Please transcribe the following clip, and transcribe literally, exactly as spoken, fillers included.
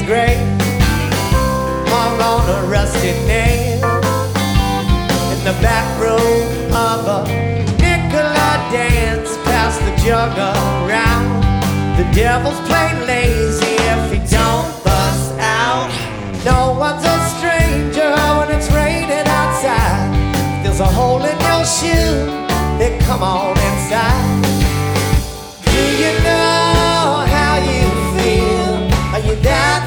grave, hung on a rusty nail in the back room of a Nicola dance. Pass the jug around. The devil's plain lazy if he don't bust out. No one's a stranger when it's raining outside. If there's a hole in your shoe, then come on